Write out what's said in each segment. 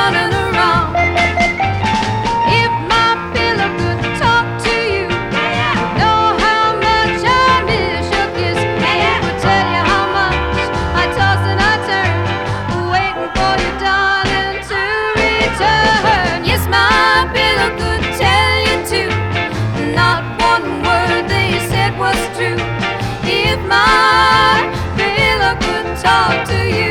running around. If my pillow could talk to you, know how much I miss your kiss, it would tell you how much I toss and I turn, waiting for you, darling, to return. Yes, my pillow could tell you too. Not one word they said was true. If my pillow could talk to you.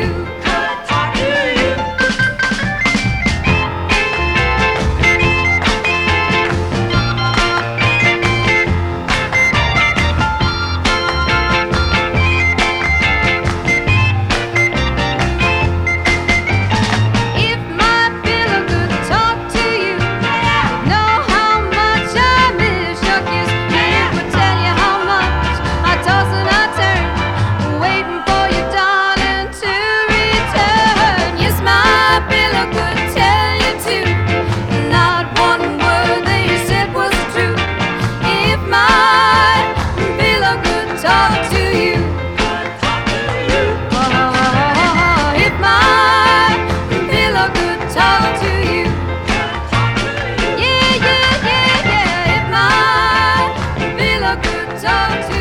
If my pillow could talk to you, know how much I miss your kiss, it would tell you how much I toss and I turn, waiting for you, darling, to return. Yes, my pillow could tell you too. Not one word they said was true. If my pillow could talk to you. If my pillow could talk to you. Yeah, yeah, yeah, yeah. If my pillow could talk to you.